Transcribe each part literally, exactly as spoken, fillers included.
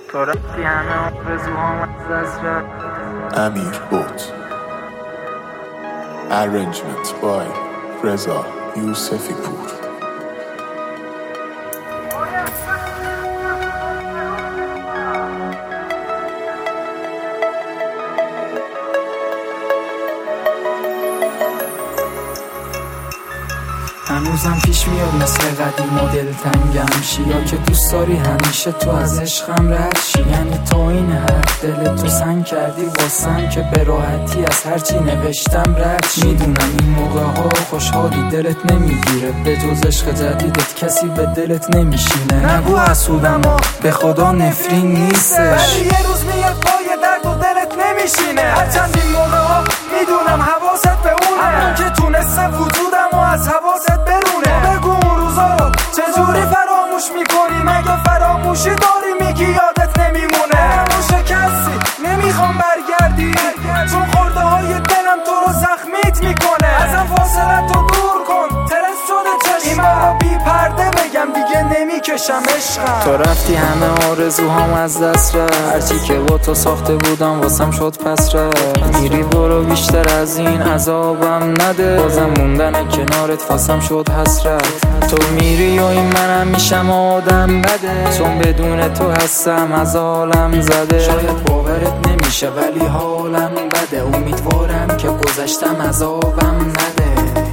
تو رفتی همه آرزوهام از دست رفت. امیر بوت Arrangement by رضا یوسفی پور. هنوزم پیش میاد مثل قدیم و دلتنگم شی، یا که دوست داری همیشه تو از عشقم رد شی. یعنی تا این حد دل تو سنگ کردی واسم که به راحتی از هرچی نوشتم رد شی. میدونم این موقع ها خوشحالی دلت نمیگیره، به جز عشق جدیدت کسی به دلت نمیشینه. نگو حسودم ها به خدا نفرین نیستش، ولی یه روز میاد پای درد و دلت نمیشینه. هرچند این موقع ها میدونم حواست به اونه، همون که تونسته وجودم و از حواست برونه. بگو اون روزا رو چجوری فراموش میکنی؟ مگه فراموشی داری میگی یادت نمیمونه؟ فراموش کسی نمیخوام برگردی، چون خورده های دلم تو رو زخمیت میکنه. ازم فاصلت رو دور کن، ترس شده چشمم، این رو بی پرده بگم دیگه نمیکشم عشقم. تو رفتی همه آرزوهام از دست رفت، هرچی که با تو ساخته بودم واسم شد پس رفت. میری برو بیشتر از این عذابم نده، بازم موندن کنارت واسم شد حسرت. تو میری و این منم میشم آدم بده، چون بدون تو هستم از عالم زده. شاید باورت نمیشه ولی حالم بده، امیدوارم که گذشتم عذابم نده.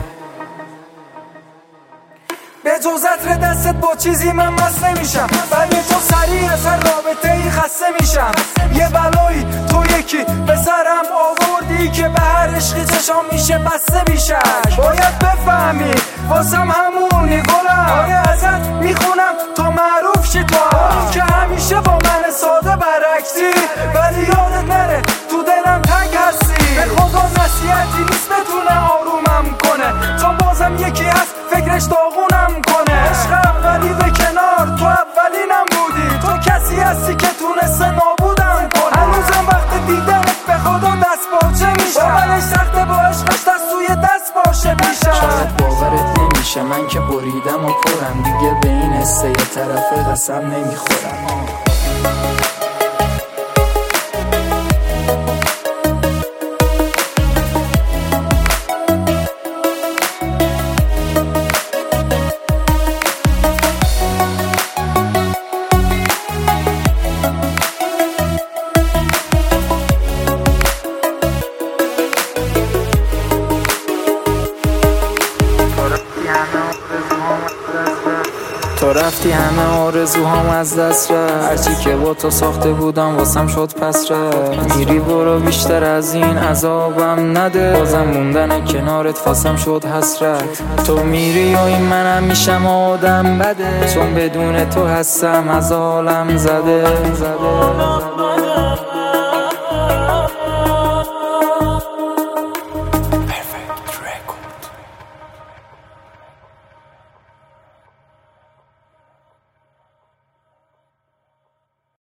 به جز عطر دستت با چیزی من مست نمیشم، ولی تو سریع از هر رابطه ای خسته میشم. یه بلایی تو یکی به سرم آوردی که به هر عشقی چشام میشه بسته بیشک. باید بفهمی واسم همونی گلم، آره ازت میخونم تا معروف شی تو هم، که همیشه با من ساده برعکسی، ولی یادت نره تو دلم تنگ هستی. به خدا نصیحتی نیست بتونه آرومم کنه، چون بازم یکی از فکرش داغونم کنه. عشق اولی به کنار، تو اولینم بودی، تو کسی هستی که تونسته نابودم کنه. هنوزم وقت دیدنت به خدا دست باچه میشم، باورش سخته با عشقش دست توی دست باشه بیشم. شاید باورت نمیشه من که بریدم و پرم، دیگه به این حسه یه طرف قسم نمیخورم. تو رفتی همه آرزوهام از دست رفت، هرچی که با تو ساخته بودم واسم شد پس رفت. میری برو بیشتر از این عذابم نده، بازم موندن کنارت واسم شد حسرت. تو میری و این منم میشم آدم بده، چون بدون تو هستم از عالم زده.